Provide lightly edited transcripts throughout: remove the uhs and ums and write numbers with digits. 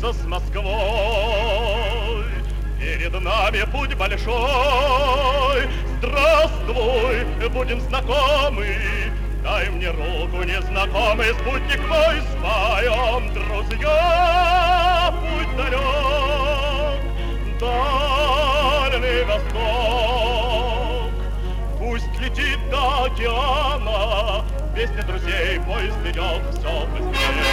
сблизился с Москвой. Перед нами путь большой. Здравствуй, будем знакомы. Дай мне руку, незнакомый спутник мой. Споем, друзья, путь далек, дальний восток. Пусть летит до океана, песня друзей, поезд идет все быстрее.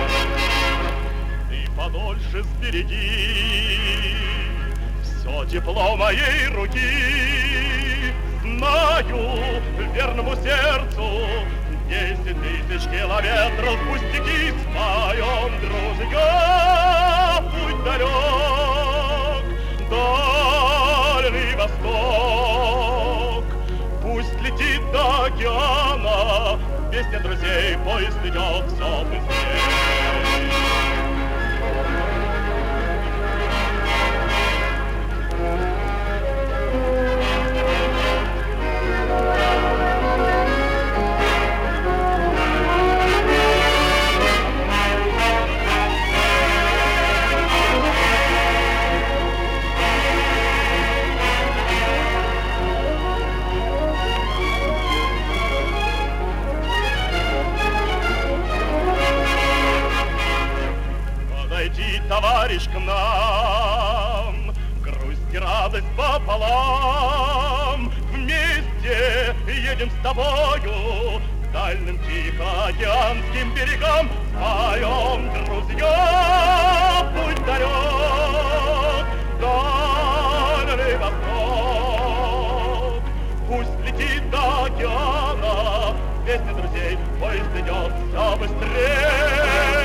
Ты подольше сбереги все тепло моей руки. Знаю, верному сердцу 10 000 километров пустяки. Споем, друзья, путь далек, дальний восток. Пусть летит до океана, песня друзей, поезд идет все быстрее. Подойди, товарищ, к нам, грусть и радость пополам. Вместе едем с тобою к дальним тихоокеанским берегам. Споем, друзья, путь далек, дальний восток. Пусть летит до океана, песня друзей, поезд идет все быстрее.